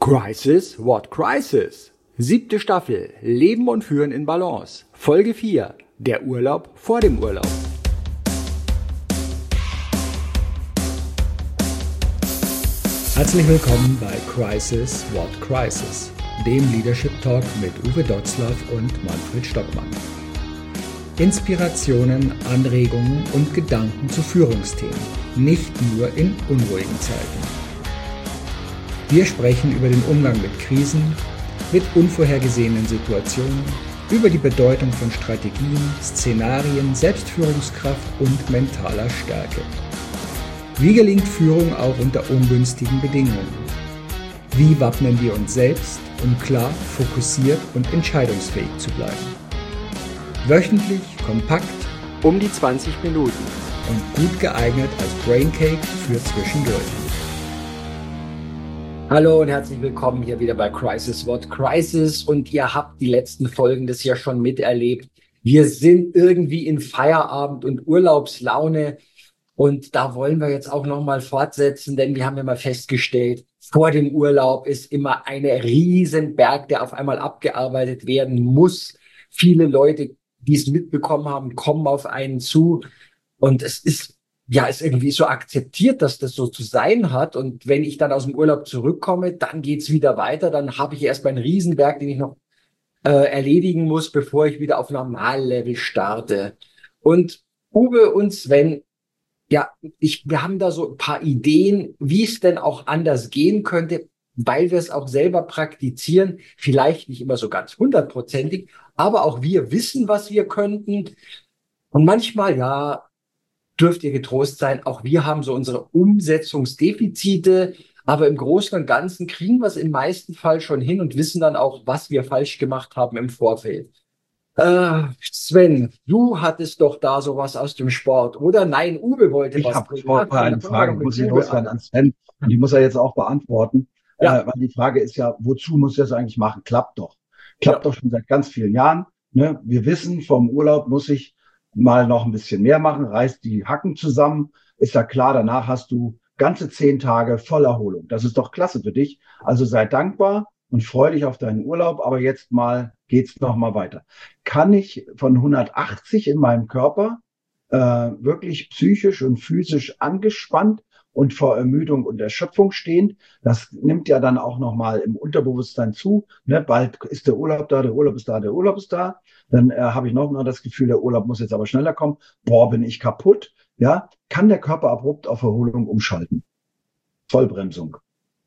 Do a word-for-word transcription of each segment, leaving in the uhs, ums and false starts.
Crisis, what crisis? Siebte Staffel, Leben und Führen in Balance. Folge vier, der Urlaub vor dem Urlaub. Herzlich willkommen bei Crisis, what crisis? Dem Leadership Talk mit Uwe Dotzlaff und Manfred Stockmann. Inspirationen, Anregungen und Gedanken zu Führungsthemen, nicht nur in unruhigen Zeiten. Wir sprechen über den Umgang mit Krisen, mit unvorhergesehenen Situationen, über die Bedeutung von Strategien, Szenarien, Selbstführungskraft und mentaler Stärke. Wie gelingt Führung auch unter ungünstigen Bedingungen? Wie wappnen wir uns selbst, um klar, fokussiert und entscheidungsfähig zu bleiben? Wöchentlich, kompakt, um die zwanzig Minuten und gut geeignet als Braincake für zwischendurch. Hallo und herzlich willkommen hier wieder bei Crisis, what crisis? Und ihr habt die letzten Folgen des Jahr schon miterlebt. Wir sind irgendwie in Feierabend- und Urlaubslaune. Und da wollen wir jetzt auch nochmal fortsetzen, denn wir haben ja mal festgestellt, vor dem Urlaub ist immer ein Riesenberg, der auf einmal abgearbeitet werden muss. Viele Leute, die es mitbekommen haben, kommen auf einen zu. Und es ist, ja, ist irgendwie so akzeptiert, dass das so zu sein hat. Und wenn ich dann aus dem Urlaub zurückkomme, dann geht's wieder weiter. Dann habe ich erstmal einen Riesenberg, den ich noch äh, erledigen muss, bevor ich wieder auf Normallevel starte. Und Uwe und Sven, ja, ich, wir haben da so ein paar Ideen, wie es denn auch anders gehen könnte, weil wir es auch selber praktizieren. Vielleicht nicht immer so ganz hundertprozentig, aber auch wir wissen, was wir könnten. Und manchmal, ja, dürft ihr getrost sein, auch wir haben so unsere Umsetzungsdefizite, aber im Großen und Ganzen kriegen wir es im meisten Fall schon hin und wissen dann auch, was wir falsch gemacht haben im Vorfeld. Äh, Sven, du hattest doch da sowas aus dem Sport, oder? Nein, Uwe wollte Ich was habe bringen. vorher Ach, komm, eine dann fangen wir Frage, doch die mit muss ich Uwe loswerden an. an Sven. Und die muss er jetzt auch beantworten. Ja, Äh, weil die Frage ist ja, wozu muss er das eigentlich machen? Klappt doch. Klappt ja, doch schon seit ganz vielen Jahren. Ne? Wir wissen, vom Urlaub muss ich mal noch ein bisschen mehr machen, reißt die Hacken zusammen. Ist ja klar, danach hast du ganze zehn Tage Vollerholung. Das ist doch klasse für dich. Also sei dankbar und freu dich auf deinen Urlaub. Aber jetzt mal geht's noch mal weiter. Kann ich von hundertachtzig in meinem Körper äh, wirklich psychisch und physisch angespannt und vor Ermüdung und Erschöpfung stehend? Das nimmt ja dann auch noch mal im Unterbewusstsein zu. Ne? Bald ist der Urlaub da, der Urlaub ist da, der Urlaub ist da. Dann äh, habe ich noch mal das Gefühl, der Urlaub muss jetzt aber schneller kommen. Boah, bin ich kaputt. Ja, kann der Körper abrupt auf Erholung umschalten? Vollbremsung.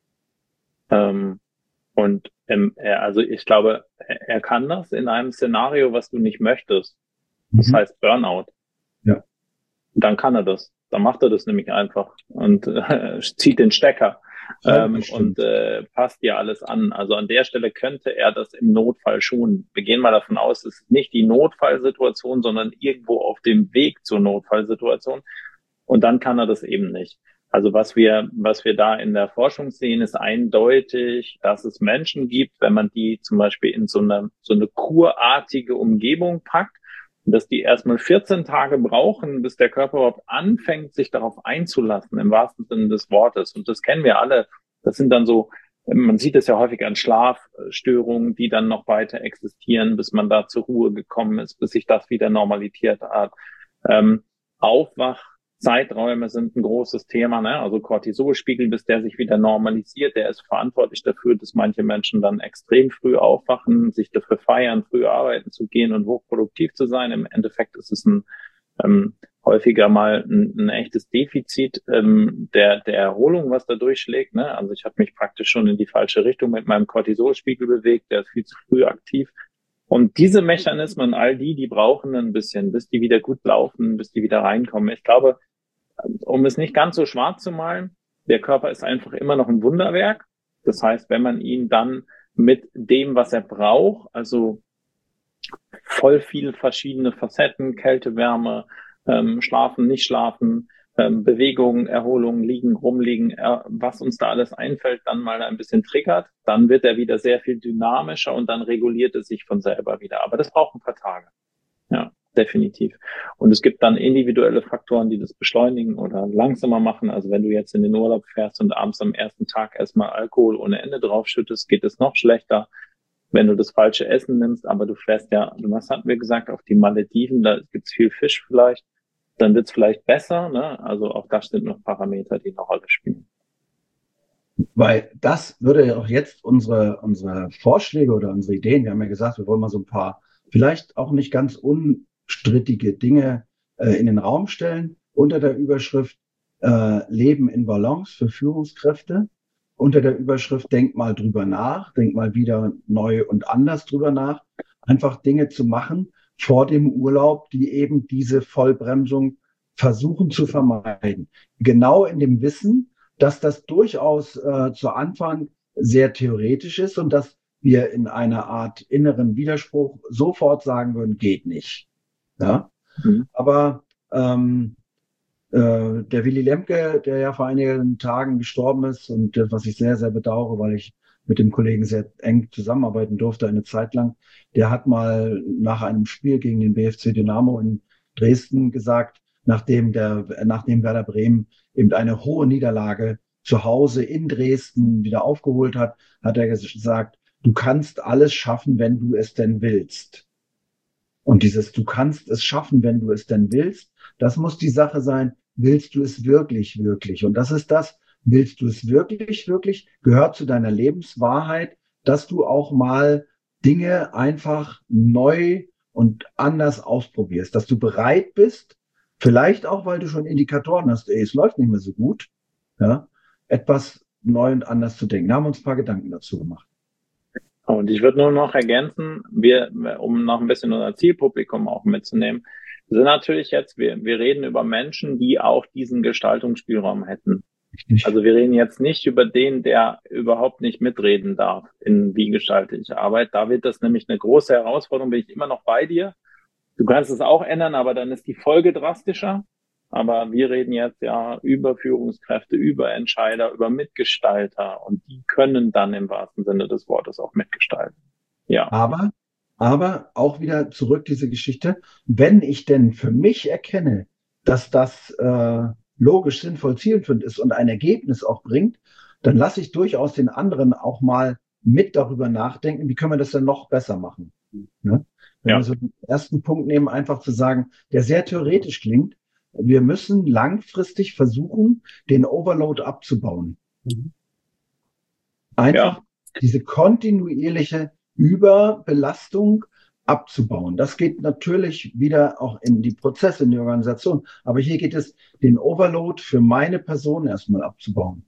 Ähm, und ähm, er, also ich glaube, er, er kann das in einem Szenario, was du nicht möchtest. Das Mhm. heißt Burnout. Ja. Dann kann er das. Dann macht er das nämlich einfach und äh, zieht den Stecker Ja, ähm, das stimmt. und äh, passt dir alles an. Also an der Stelle könnte er das im Notfall schon. Wir gehen mal davon aus, es ist nicht die Notfallsituation, sondern irgendwo auf dem Weg zur Notfallsituation. Und dann kann er das eben nicht. Also was wir, was wir da in der Forschung sehen, ist eindeutig, dass es Menschen gibt, wenn man die zum Beispiel in so eine, so eine kurartige Umgebung packt, und dass die erstmal vierzehn Tage brauchen, bis der Körper überhaupt anfängt, sich darauf einzulassen, im wahrsten Sinne des Wortes. Und das kennen wir alle. Das sind dann so, man sieht es ja häufig an Schlafstörungen, die dann noch weiter existieren, bis man da zur Ruhe gekommen ist, bis sich das wieder normalisiert hat. Ähm, Aufwachzeiträume sind ein großes Thema, ne? Also Cortisolspiegel, bis der sich wieder normalisiert, der ist verantwortlich dafür, dass manche Menschen dann extrem früh aufwachen, sich dafür feiern, früh arbeiten zu gehen und hochproduktiv zu sein. Im Endeffekt ist es ein ähm, häufiger mal ein, ein echtes Defizit ähm, der der Erholung, was da durchschlägt. Ne? Also ich habe mich praktisch schon in die falsche Richtung mit meinem Cortisolspiegel bewegt, der ist viel zu früh aktiv. Und diese Mechanismen, all die, die brauchen ein bisschen, bis die wieder gut laufen, bis die wieder reinkommen. Ich glaube, um es nicht ganz so schwarz zu malen, der Körper ist einfach immer noch ein Wunderwerk. Das heißt, wenn man ihn dann mit dem, was er braucht, also voll viel verschiedene Facetten, Kälte, Wärme, ähm, Schlafen, nicht schlafen, ähm, Bewegung, Erholung, liegen, rumliegen, äh, was uns da alles einfällt, dann mal ein bisschen triggert, dann wird er wieder sehr viel dynamischer und dann reguliert es sich von selber wieder. Aber das braucht ein paar Tage. Ja. definitiv. Und es gibt dann individuelle Faktoren, die das beschleunigen oder langsamer machen. Also wenn du jetzt in den Urlaub fährst und abends am ersten Tag erstmal Alkohol ohne Ende draufschüttest, geht es noch schlechter, wenn du das falsche Essen nimmst. Aber du fährst ja, was hatten wir gesagt, auf die Malediven, da gibt's viel Fisch vielleicht, dann wird's vielleicht besser. Ne? Also auch das sind noch Parameter, die eine Rolle spielen. Weil das würde ja auch jetzt unsere, unsere Vorschläge oder unsere Ideen, wir haben ja gesagt, wir wollen mal so ein paar vielleicht auch nicht ganz unstrittige Dinge äh, in den Raum stellen, unter der Überschrift äh, Leben in Balance für Führungskräfte, unter der Überschrift Denk mal drüber nach, denk mal wieder neu und anders drüber nach, einfach Dinge zu machen vor dem Urlaub, die eben diese Vollbremsung versuchen zu vermeiden. Genau in dem Wissen, dass das durchaus äh, zu Anfang sehr theoretisch ist und dass wir in einer Art inneren Widerspruch sofort sagen würden, geht nicht. Ja, mhm. Aber ähm, äh, der Willy Lemke, der ja vor einigen Tagen gestorben ist und äh, was ich sehr, sehr bedauere, weil ich mit dem Kollegen sehr eng zusammenarbeiten durfte eine Zeit lang, der hat mal nach einem Spiel gegen den B F C Dynamo in Dresden gesagt, nachdem der, nachdem Werder Bremen eben eine hohe Niederlage zu Hause in Dresden wieder aufgeholt hat, hat er gesagt, du kannst alles schaffen, wenn du es denn willst. Und dieses, du kannst es schaffen, wenn du es denn willst, das muss die Sache sein, willst du es wirklich, wirklich? Und das ist das, willst du es wirklich, wirklich, gehört zu deiner Lebenswahrheit, dass du auch mal Dinge einfach neu und anders ausprobierst, dass du bereit bist, vielleicht auch, weil du schon Indikatoren hast, ey, es läuft nicht mehr so gut, ja, etwas neu und anders zu denken. Da haben wir uns ein paar Gedanken dazu gemacht. Und ich würde nur noch ergänzen, wir, um noch ein bisschen unser Zielpublikum auch mitzunehmen, sind natürlich jetzt, wir, wir reden über Menschen, die auch diesen Gestaltungsspielraum hätten. Richtig. Also wir reden jetzt nicht über den, der überhaupt nicht mitreden darf in wie gestalte ich Arbeit. Da wird das nämlich eine große Herausforderung, bin ich immer noch bei dir. Du kannst es auch ändern, aber dann ist die Folge drastischer. Aber wir reden jetzt ja über Führungskräfte, über Entscheider, über Mitgestalter und die können dann im wahrsten Sinne des Wortes auch mitgestalten. Ja. Aber, aber auch wieder zurück diese Geschichte. Wenn ich denn für mich erkenne, dass das äh, logisch, sinnvoll, zielführend ist und ein Ergebnis auch bringt, dann lasse ich durchaus den anderen auch mal mit darüber nachdenken, wie können wir das denn noch besser machen. Ne? Wenn ja. wir so den ersten Punkt nehmen, einfach zu sagen, der sehr theoretisch klingt, wir müssen langfristig versuchen, den Overload abzubauen. Mhm. Einfach ja. diese kontinuierliche Überbelastung abzubauen. Das geht natürlich wieder auch in die Prozesse, in die Organisation. Aber hier geht es, den Overload für meine Person erstmal abzubauen.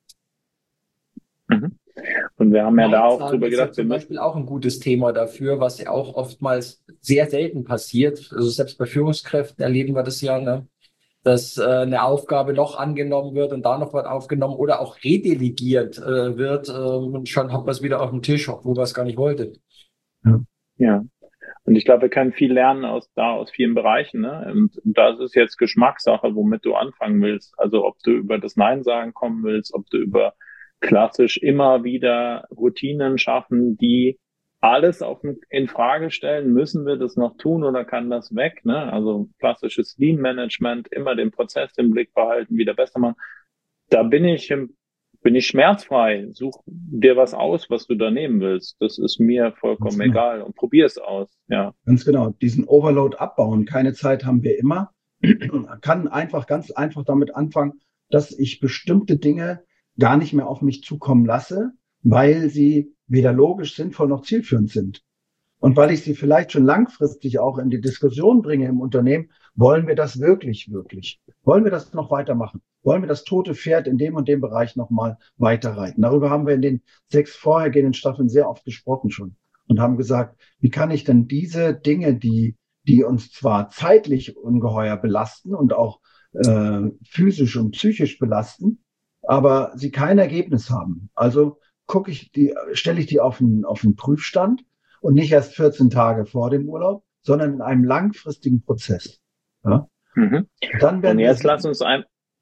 Mhm. Und wir haben ja, ja da auch drüber gedacht, ja zum Beispiel auch ein gutes Thema dafür, was ja auch oftmals sehr selten passiert. Also selbst bei Führungskräften erleben wir das ja, ne? Dass äh, eine Aufgabe noch angenommen wird und da noch was aufgenommen oder auch redelegiert äh, wird. Äh, und schon hat man es wieder auf dem Tisch, obwohl man es gar nicht wollte. Ja. ja. Und ich glaube, wir können viel lernen aus da aus vielen Bereichen. Ne? Und das ist jetzt Geschmackssache, womit du anfangen willst. Also ob du über das Nein sagen kommen willst, ob du über klassisch immer wieder Routinen schaffen, die alles auf in Frage stellen, müssen wir das noch tun oder kann das weg? Ne? Also klassisches Lean-Management, immer den Prozess im Blick behalten, wieder besser machen. Da bin ich bin ich schmerzfrei. Such dir was aus, was du da nehmen willst. Das ist mir vollkommen genau. egal und probier es aus. Ja. Ganz genau. Diesen Overload abbauen. Keine Zeit haben wir immer. Kann einfach ganz einfach damit anfangen, dass ich bestimmte Dinge gar nicht mehr auf mich zukommen lasse, weil sie weder logisch, sinnvoll noch zielführend sind. Und weil ich sie vielleicht schon langfristig auch in die Diskussion bringe im Unternehmen, wollen wir das wirklich, wirklich? Wollen wir das noch weitermachen? Wollen wir das tote Pferd in dem und dem Bereich nochmal weiterreiten? Darüber haben wir in den sechs vorhergehenden Staffeln sehr oft gesprochen schon und haben gesagt, wie kann ich denn diese Dinge, die, die uns zwar zeitlich ungeheuer belasten und auch äh, physisch und psychisch belasten, aber sie kein Ergebnis haben. Also gucke ich die, stelle ich die auf einen, auf einen Prüfstand und nicht erst vierzehn Tage vor dem Urlaub, sondern in einem langfristigen Prozess. Ja? Mhm. Dann werden und jetzt lass uns ein,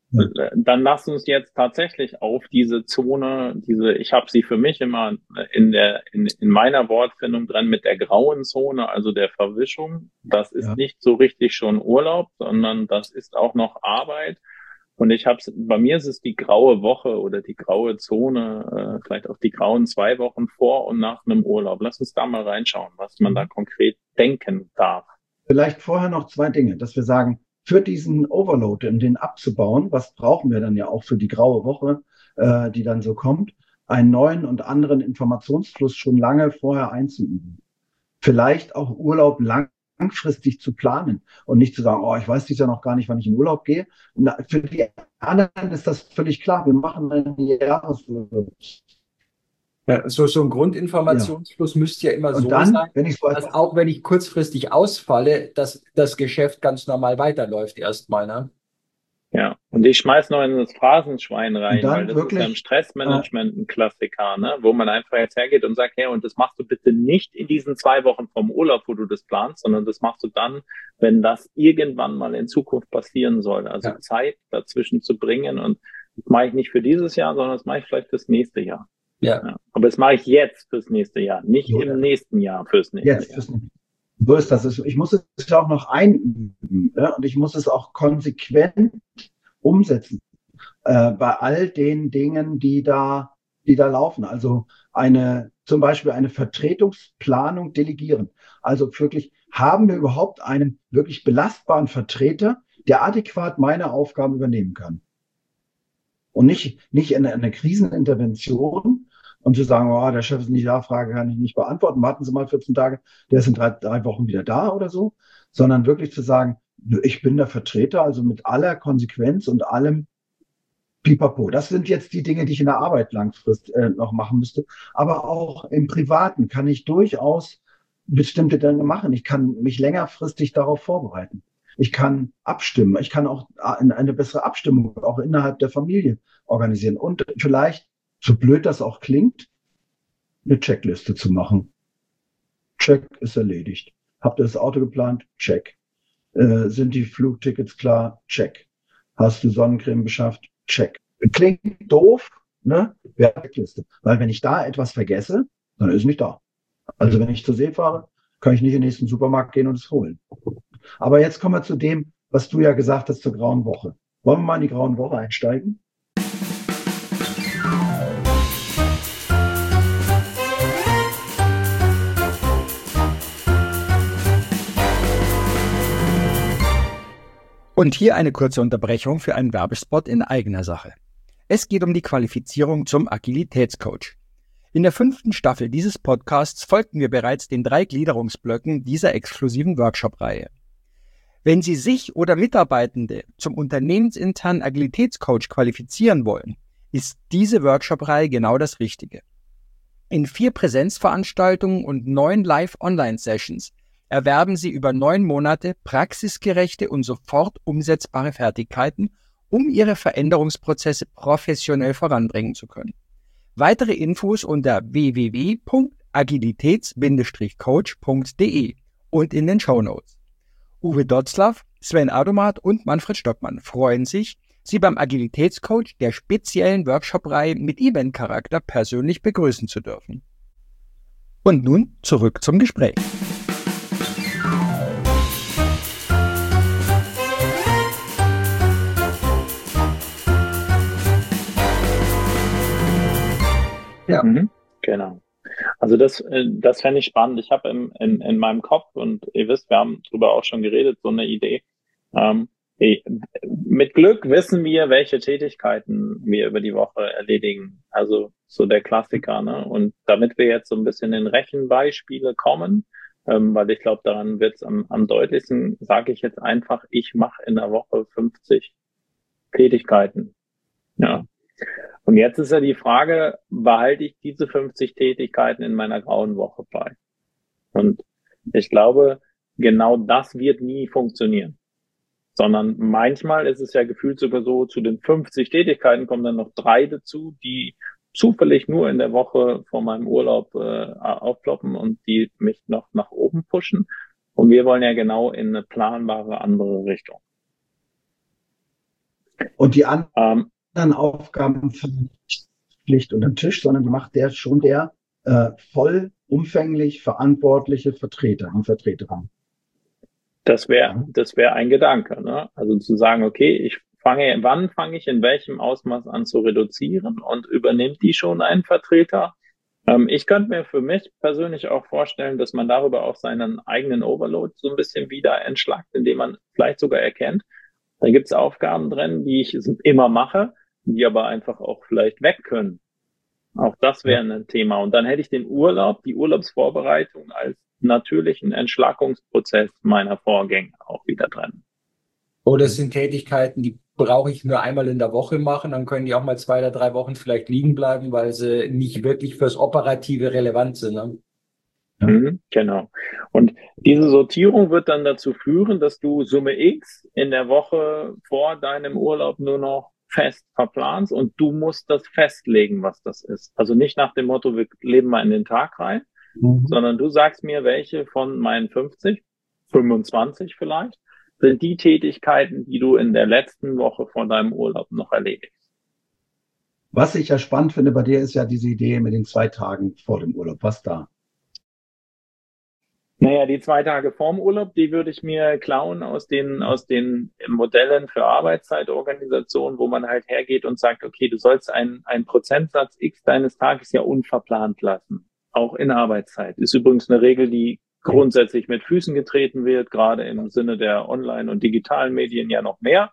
Ja. Dann lass uns jetzt tatsächlich auf diese Zone, diese, ich habe sie für mich immer in der in, in meiner Wortfindung drin mit der grauen Zone, also der Verwischung. Das ist Ja. nicht so richtig schon Urlaub, sondern das ist auch noch Arbeit. Und ich habe bei mir ist es die graue Woche oder die graue Zone, äh, vielleicht auch die grauen zwei Wochen vor und nach einem Urlaub. Lass uns da mal reinschauen, was man da konkret denken darf. Vielleicht vorher noch zwei Dinge, dass wir sagen, für diesen Overload, um den abzubauen, was brauchen wir dann ja auch für die graue Woche, äh, die dann so kommt, einen neuen und anderen Informationsfluss schon lange vorher einzuüben. Vielleicht auch Urlaub lang, langfristig zu planen und nicht zu sagen, oh, ich weiß dies Jahr noch gar nicht, wann ich in Urlaub gehe. Na, für die anderen ist das völlig klar. Wir machen einen Jahresurlaub. Ja, so, so ein Grundinformationsfluss ja. müsste ja immer und so dann, sein, wenn ich so dass auch wenn ich kurzfristig ausfalle, dass das Geschäft ganz normal weiterläuft erstmal, ne? Ja, und ich schmeiß noch in das Phrasenschwein rein, weil das wirklich, ist ja im Stressmanagement ein Klassiker, ne? Wo man einfach jetzt hergeht und sagt, hey, und das machst du bitte nicht in diesen zwei Wochen vom Urlaub, wo du das planst, sondern das machst du dann, wenn das irgendwann mal in Zukunft passieren soll. Also ja. Zeit dazwischen zu bringen, und das mache ich nicht für dieses Jahr, sondern das mache ich vielleicht fürs nächste Jahr. Ja. ja. Aber das mache ich jetzt fürs nächste Jahr, nicht so, im ja. nächsten Jahr fürs nächste jetzt, Jahr. Fürs, so ist das. Ich muss es ja auch noch einüben, ja? Und ich muss es auch konsequent umsetzen äh, bei all den Dingen, die da, die da laufen. Also eine, zum Beispiel eine Vertretungsplanung delegieren. Also wirklich, haben wir überhaupt einen wirklich belastbaren Vertreter, der adäquat meine Aufgaben übernehmen kann? Und nicht, nicht in eine Krisenintervention und zu sagen, oh, der Chef ist nicht da, Frage kann ich nicht beantworten, warten Sie mal vierzehn Tage, der ist in drei, drei Wochen wieder da oder so, sondern wirklich zu sagen, ich bin der Vertreter, also mit aller Konsequenz und allem Pipapo. Das sind jetzt die Dinge, die ich in der Arbeit langfristig äh, noch machen müsste. Aber auch im Privaten kann ich durchaus bestimmte Dinge machen. Ich kann mich längerfristig darauf vorbereiten. Ich kann abstimmen. Ich kann auch eine bessere Abstimmung auch innerhalb der Familie organisieren. Und vielleicht, so blöd das auch klingt, eine Checkliste zu machen. Check ist erledigt. Habt ihr das Auto geplant? Check. Äh, sind die Flugtickets klar? Check. Hast du Sonnencreme beschafft? Check. Klingt doof, ne? Wäre Checkliste. Weil wenn ich da etwas vergesse, dann ist es nicht da. Also wenn ich zur See fahre, kann ich nicht in den nächsten Supermarkt gehen und es holen. Aber jetzt kommen wir zu dem, was du ja gesagt hast zur grauen Woche. Wollen wir mal in die grauen Woche einsteigen? Und hier eine kurze Unterbrechung für einen Werbespot in eigener Sache. Es geht um die Qualifizierung zum Agilitätscoach. In der fünften Staffel dieses Podcasts folgten wir bereits den drei Gliederungsblöcken dieser exklusiven Workshop-Reihe. Wenn Sie sich oder Mitarbeitende zum unternehmensinternen Agilitätscoach qualifizieren wollen, ist diese Workshop-Reihe genau das Richtige. In vier Präsenzveranstaltungen und neun Live-Online-Sessions erwerben Sie über neun Monate praxisgerechte und sofort umsetzbare Fertigkeiten, um Ihre Veränderungsprozesse professionell voranbringen zu können. Weitere Infos unter w w w punkt agilitäts coach punkt d e und in den Shownotes. Uwe Dotzlaff, Sven Adomat und Manfred Stockmann freuen sich, Sie beim Agilitätscoach der speziellen Workshop-Reihe mit Event-Charakter persönlich begrüßen zu dürfen. Und nun zurück zum Gespräch. Ja, mhm, genau. Also das, das fände ich spannend. Ich habe in, in, in meinem Kopf, und ihr wisst, wir haben darüber auch schon geredet, so eine Idee. Ähm, mit Glück wissen wir, welche Tätigkeiten wir über die Woche erledigen. Also so der Klassiker, ne? Und damit wir jetzt so ein bisschen in Rechenbeispiele kommen, ähm, weil ich glaube, daran wird es am, am deutlichsten, sage ich jetzt einfach, ich mache in der Woche fünfzig Tätigkeiten. Ja. Und jetzt ist ja die Frage, behalte ich diese fünfzig Tätigkeiten in meiner grauen Woche bei? Und ich glaube, genau das wird nie funktionieren. Sondern manchmal ist es ja gefühlt sogar so, zu den fünfzig Tätigkeiten kommen dann noch drei dazu, die zufällig nur in der Woche vor meinem Urlaub äh, aufploppen und die mich noch nach oben pushen. Und wir wollen ja genau in eine planbare andere Richtung. Und die anderen Ähm, Aufgaben Pflicht unter den Tisch, sondern die macht der schon der äh, vollumfänglich verantwortliche Vertreter, die Vertreterin. Das wäre, das wäre ein Gedanke, ne? Also zu sagen, okay, ich fange, wann fange ich in welchem Ausmaß an zu reduzieren und übernimmt die schon einen Vertreter? Ähm, ich könnte mir für mich persönlich auch vorstellen, dass man darüber auch seinen eigenen Overload so ein bisschen wieder entschlackt, indem man vielleicht sogar erkennt, da gibt es Aufgaben drin, die ich immer mache, die aber einfach auch vielleicht weg können. Auch das wäre ein Thema. Und dann hätte ich den Urlaub, die Urlaubsvorbereitung als natürlichen Entschlackungsprozess meiner Vorgänge auch wieder drin. Oder es sind Tätigkeiten, die brauche ich nur einmal in der Woche machen, dann können die auch mal zwei oder drei Wochen vielleicht liegen bleiben, weil sie nicht wirklich fürs Operative relevant sind. Ne? Ja. Mhm, genau. Und diese Sortierung wird dann dazu führen, dass du Summe X in der Woche vor deinem Urlaub nur noch fest verplanst und du musst das festlegen, was das ist. Also nicht nach dem Motto, wir leben mal in den Tag rein, mhm. sondern du sagst mir, welche von meinen fünfzig, fünfundzwanzig vielleicht, sind die Tätigkeiten, die du in der letzten Woche vor deinem Urlaub noch erledigst. Was ich ja spannend finde bei dir, ist ja diese Idee mit den zwei Tagen vor dem Urlaub. Was da? Naja, die zwei Tage vorm Urlaub, die würde ich mir klauen aus den, aus den Modellen für Arbeitszeitorganisationen, wo man halt hergeht und sagt, okay, du sollst einen, einen Prozentsatz X deines Tages ja unverplant lassen. Auch in Arbeitszeit. Ist übrigens eine Regel, die grundsätzlich mit Füßen getreten wird, gerade im Sinne der Online- und digitalen Medien ja noch mehr.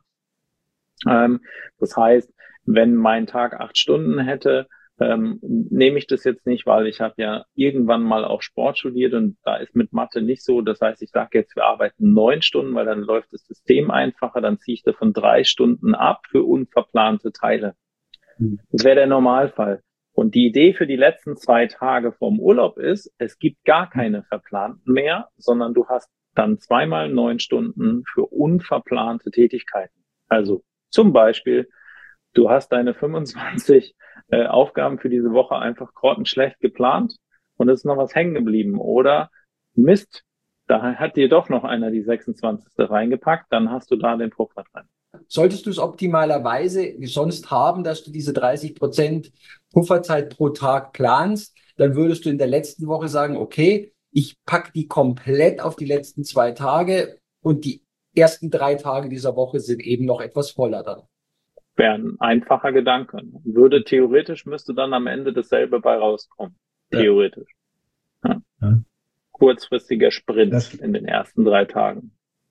Ähm, das heißt, wenn mein Tag acht Stunden hätte, ähm, nehme ich das jetzt nicht, weil ich habe ja irgendwann mal auch Sport studiert und da ist mit Mathe nicht so. Das heißt, ich sage jetzt, wir arbeiten neun Stunden, weil dann läuft das System einfacher, dann ziehe ich davon drei Stunden ab für unverplante Teile. Das wäre der Normalfall. Und die Idee für die letzten zwei Tage vorm Urlaub ist, es gibt gar keine verplanten mehr, sondern du hast dann zweimal neun Stunden für unverplante Tätigkeiten. Also zum Beispiel, du hast deine fünfundzwanzig äh, Aufgaben für diese Woche einfach grottenschlecht geplant und es ist noch was hängen geblieben. Oder Mist, da hat dir doch noch einer die sechsundzwanzigste reingepackt, dann hast du da den Puffer drin. Solltest du es optimalerweise sonst haben, dass du diese dreißig Prozent Pufferzeit pro Tag planst, dann würdest du in der letzten Woche sagen, okay, ich packe die komplett auf die letzten zwei Tage und die ersten drei Tage dieser Woche sind eben noch etwas voller dann. Wäre ein einfacher Gedanke. Würde theoretisch, müsste dann am Ende dasselbe bei rauskommen. Theoretisch. Ja. Ja. Kurzfristiger Sprint das, in den ersten drei Tagen.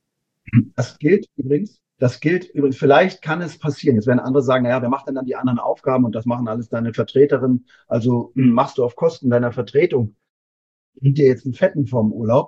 Das gilt übrigens, das gilt übrigens, vielleicht kann es passieren. Jetzt werden andere sagen, naja, wer macht denn dann die anderen Aufgaben und das machen alles deine Vertreterinnen. Also machst du auf Kosten deiner Vertretung dir jetzt einen Fetten vom Urlaub?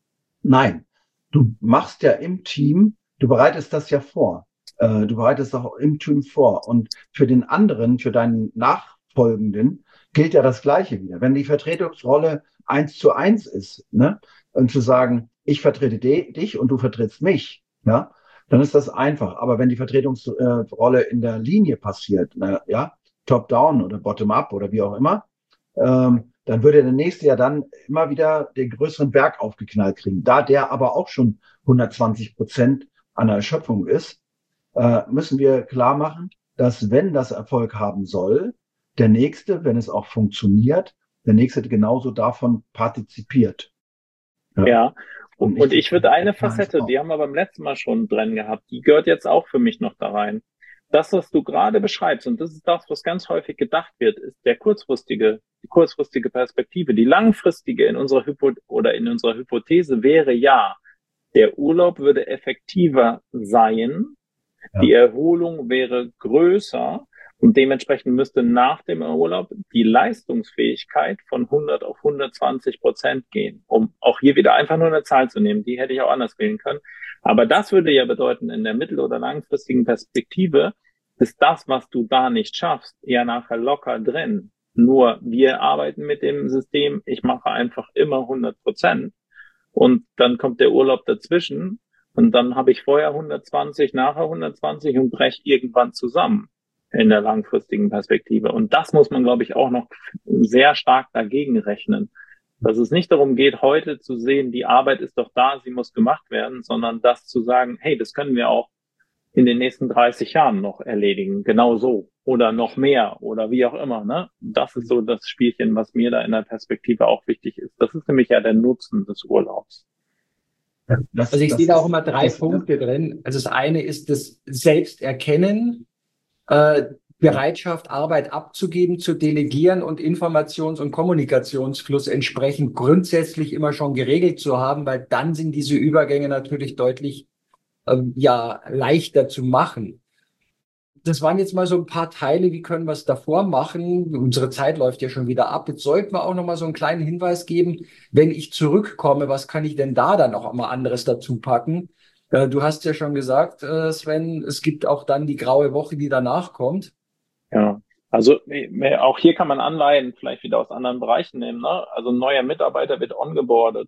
Nein. Du machst ja im Team, du bereitest das ja vor. Du bereitest auch im Team vor. Und für den anderen, für deinen Nachfolgenden, gilt ja das Gleiche wieder. Wenn die Vertretungsrolle eins zu eins ist, ne, und zu sagen, ich vertrete dich und du vertrittst mich, ja, dann ist das einfach. Aber wenn die Vertretungsrolle in der Linie passiert, ne, ja, top-down oder bottom-up oder wie auch immer, ähm, dann würde der Nächste ja dann immer wieder den größeren Berg aufgeknallt kriegen. Da der aber auch schon hundertzwanzig Prozent an der Erschöpfung ist, müssen wir klar machen, dass wenn das Erfolg haben soll, der Nächste, wenn es auch funktioniert, der Nächste genauso davon partizipiert. Ja, ja. Und, und ich würde eine Facette, die haben wir beim letzten Mal schon drin gehabt, die gehört jetzt auch für mich noch da rein. Das, was du gerade beschreibst, und das ist das, was ganz häufig gedacht wird, ist der kurzfristige, die kurzfristige Perspektive. Die langfristige in unserer Hypo oder in unserer Hypothese wäre ja, der Urlaub würde effektiver sein, ja. Die Erholung wäre größer und dementsprechend müsste nach dem Urlaub die Leistungsfähigkeit von hundert auf hundertzwanzig Prozent gehen, um auch hier wieder einfach nur eine Zahl zu nehmen. Die hätte ich auch anders wählen können. Aber das würde ja bedeuten, in der mittel- oder langfristigen Perspektive ist das, was du da nicht schaffst, ja nachher locker drin. Nur wir arbeiten mit dem System, ich mache einfach immer hundert Prozent und dann kommt der Urlaub dazwischen. Und dann habe ich vorher hundertzwanzig, nachher hundertzwanzig und breche irgendwann zusammen in der langfristigen Perspektive. Und das muss man, glaube ich, auch noch sehr stark dagegen rechnen. Dass es nicht darum geht, heute zu sehen, die Arbeit ist doch da, sie muss gemacht werden, sondern das zu sagen, hey, das können wir auch in den nächsten dreißig Jahren noch erledigen. Genau so. Oder noch mehr oder wie auch immer. Ne? Das ist so das Spielchen, was mir da in der Perspektive auch wichtig ist. Das ist nämlich ja der Nutzen des Urlaubs. Das, also ich sehe da auch immer drei Punkte drin. Also das eine ist das Selbsterkennen, äh, Bereitschaft, Arbeit abzugeben, zu delegieren und Informations- und Kommunikationsfluss entsprechend grundsätzlich immer schon geregelt zu haben, weil dann sind diese Übergänge natürlich deutlich ähm, ja leichter zu machen. Das waren jetzt mal so ein paar Teile, wie können wir es davor machen? Unsere Zeit läuft ja schon wieder ab. Jetzt sollten wir auch noch mal so einen kleinen Hinweis geben, wenn ich zurückkomme, was kann ich denn da dann noch mal anderes dazu packen? Äh, du hast ja schon gesagt, äh, Sven, es gibt auch dann die graue Woche, die danach kommt. Ja, also auch hier kann man Anleihen vielleicht wieder aus anderen Bereichen nehmen. Ne? Also ein neuer Mitarbeiter wird ongeboardet.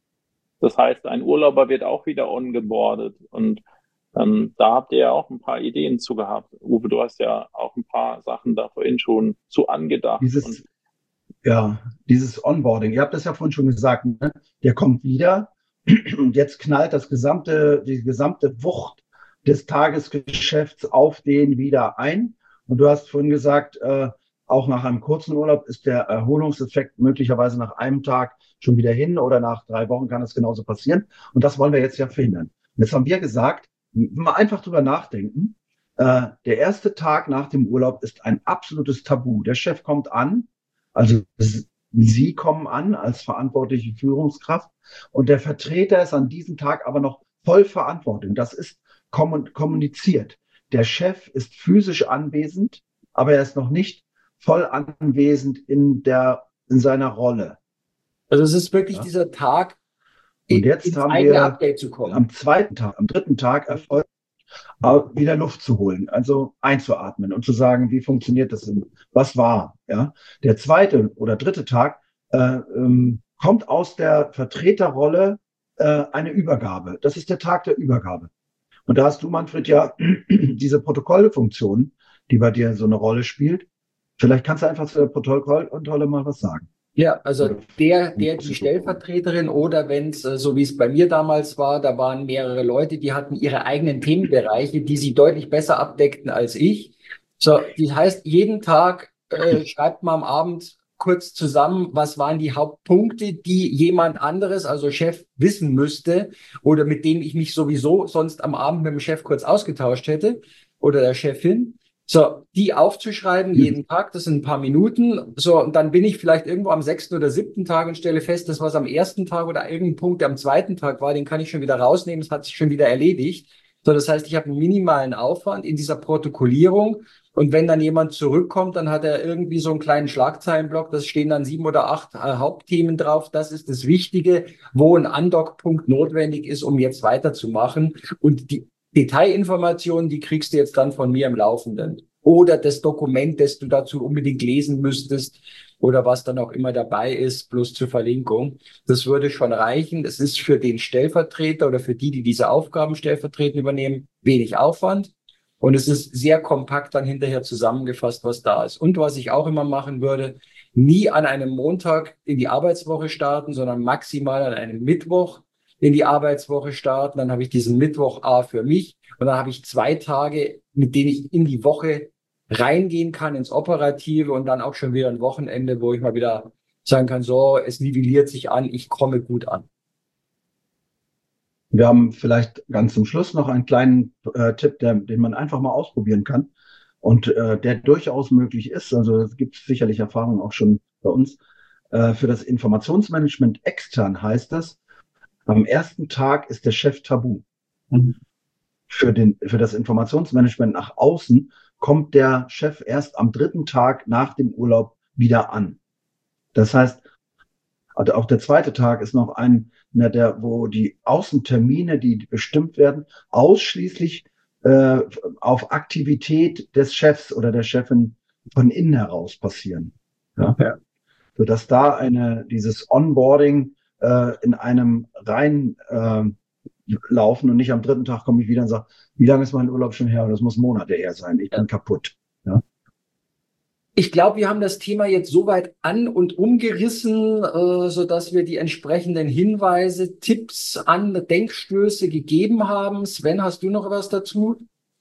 Das heißt, ein Urlauber wird auch wieder ongeboardet. Und Ähm, da habt ihr ja auch ein paar Ideen zu gehabt. Uwe, du hast ja auch ein paar Sachen da vorhin schon zu angedacht. Dieses, ja, dieses Onboarding, ihr habt das ja vorhin schon gesagt, ne? Der kommt wieder und jetzt knallt das gesamte, die gesamte Wucht des Tagesgeschäfts auf den wieder ein. Und du hast vorhin gesagt, äh, auch nach einem kurzen Urlaub ist der Erholungseffekt möglicherweise nach einem Tag schon wieder hin oder nach drei Wochen kann das genauso passieren. Und das wollen wir jetzt ja verhindern. Und jetzt haben wir gesagt, mal einfach drüber nachdenken. Äh, der erste Tag nach dem Urlaub ist ein absolutes Tabu. Der Chef kommt an, also Sie kommen an als verantwortliche Führungskraft und der Vertreter ist an diesem Tag aber noch voll Verantwortung. Das ist kommuniziert. Der Chef ist physisch anwesend, aber er ist noch nicht voll anwesend in der in seiner Rolle. Also es ist wirklich ja. dieser Tag, und jetzt haben wir Update zu kommen. Am zweiten Tag, am dritten Tag erfolgt, wieder Luft zu holen, also einzuatmen und zu sagen, wie funktioniert das denn? Was war? Ja, der zweite oder dritte Tag äh, ähm, kommt aus der Vertreterrolle äh, eine Übergabe. Das ist der Tag der Übergabe. Und da hast du, Manfred, ja diese Protokollfunktion, die bei dir so eine Rolle spielt. Vielleicht kannst du einfach zu der Protokollkontrolle mal was sagen. Ja, also der, der, die Stellvertreterin oder wenn es, so wie es bei mir damals war, da waren mehrere Leute, die hatten ihre eigenen Themenbereiche, die sie deutlich besser abdeckten als ich. So, das heißt, jeden Tag äh, schreibt man am Abend kurz zusammen, was waren die Hauptpunkte, die jemand anderes, also Chef, wissen müsste oder mit dem ich mich sowieso sonst am Abend mit dem Chef kurz ausgetauscht hätte oder der Chefin. So, die aufzuschreiben jeden Tag, das sind ein paar Minuten. So, und dann bin ich vielleicht irgendwo am sechsten oder siebten Tag und stelle fest, das, was am ersten Tag oder irgendein Punkt, der am zweiten Tag war, den kann ich schon wieder rausnehmen, das hat sich schon wieder erledigt. So, das heißt, ich habe einen minimalen Aufwand in dieser Protokollierung. Und wenn dann jemand zurückkommt, dann hat er irgendwie so einen kleinen Schlagzeilenblock, da stehen dann sieben oder acht äh, Hauptthemen drauf. Das ist das Wichtige, wo ein Andockpunkt notwendig ist, um jetzt weiterzumachen. Und die Detailinformationen, die kriegst du jetzt dann von mir im Laufenden. Oder das Dokument, das du dazu unbedingt lesen müsstest oder was dann auch immer dabei ist, bloß zur Verlinkung. Das würde schon reichen. Das ist für den Stellvertreter oder für die, die diese Aufgaben stellvertretend übernehmen, wenig Aufwand. Und es ist sehr kompakt dann hinterher zusammengefasst, was da ist. Und was ich auch immer machen würde, nie an einem Montag in die Arbeitswoche starten, sondern maximal an einem Mittwoch in die Arbeitswoche starten. Dann habe ich diesen Mittwoch A für mich und dann habe ich zwei Tage, mit denen ich in die Woche reingehen kann, ins Operative und dann auch schon wieder ein Wochenende, wo ich mal wieder sagen kann, so, es nivelliert sich an, ich komme gut an. Wir haben vielleicht ganz zum Schluss noch einen kleinen äh, Tipp, der, den man einfach mal ausprobieren kann und äh, der durchaus möglich ist. Also es gibt sicherlich Erfahrungen auch schon bei uns. Äh, für das Informationsmanagement extern heißt das, am ersten Tag ist der Chef tabu. Mhm. Für, den, für das Informationsmanagement nach außen kommt der Chef erst am dritten Tag nach dem Urlaub wieder an. Das heißt, also auch der zweite Tag ist noch ein, der, wo die Außentermine, die bestimmt werden, ausschließlich äh, auf Aktivität des Chefs oder der Chefin von innen heraus passieren. Ja? Ja. Sodass da eine, dieses Onboarding äh, in einem rein äh, laufen und nicht am dritten Tag komme ich wieder und sage, wie lange ist mein Urlaub schon her? Das muss Monate her sein. Ich bin ja. kaputt. Ja? Ich glaube, wir haben das Thema jetzt soweit an- und umgerissen, äh, sodass wir die entsprechenden Hinweise, Tipps, an Denkstöße gegeben haben. Sven, hast du noch was dazu?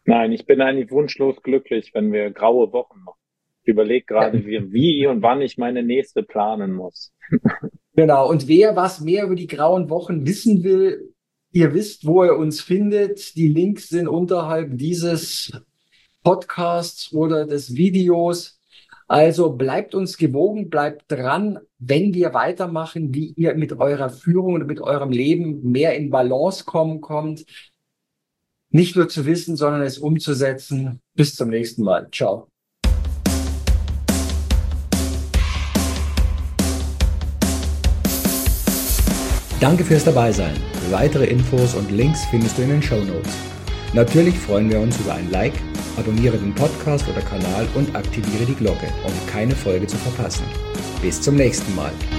Nein, ich bin eigentlich wunschlos glücklich, wenn wir graue Wochen machen. Ich überlege gerade, wie, wie und wann ich meine nächste planen muss. Genau. Und wer was mehr über die grauen Wochen wissen will, ihr wisst, wo ihr uns findet. Die Links sind unterhalb dieses Podcasts oder des Videos. Also bleibt uns gewogen, bleibt dran, wenn wir weitermachen, wie ihr mit eurer Führung und mit eurem Leben mehr in Balance kommen kommt. Nicht nur zu wissen, sondern es umzusetzen. Bis zum nächsten Mal. Ciao. Danke fürs Dabeisein. Weitere Infos und Links findest du in den Shownotes. Natürlich freuen wir uns über ein Like, abonniere den Podcast oder Kanal und aktiviere die Glocke, um keine Folge zu verpassen. Bis zum nächsten Mal.